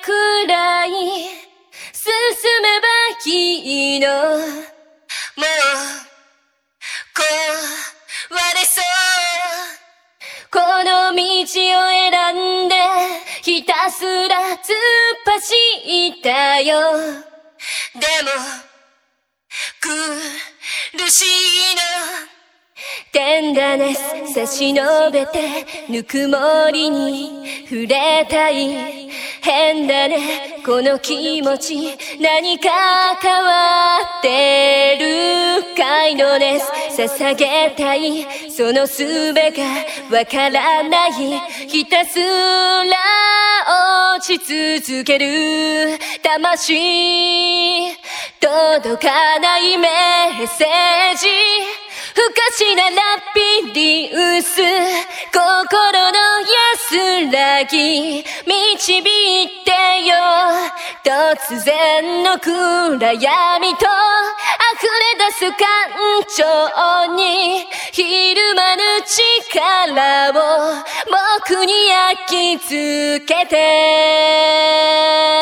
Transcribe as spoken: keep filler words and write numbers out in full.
くらい進めばいいの。もう壊れそう。この道を選んでひたすら突っ走ったよ。でも苦しいの。テンダネス差し伸べてぬくもりに触れたい。変だねこの気持ち、何か変わってるかいのです。捧げたいその術がわからない。ひたすら落ち続ける魂、届かないメッセージ、不可視なラピリウス、心の安らぎ導いてよ。突然の暗闇と溢れ出す感情にひるまぬ力を僕に焼き付けて。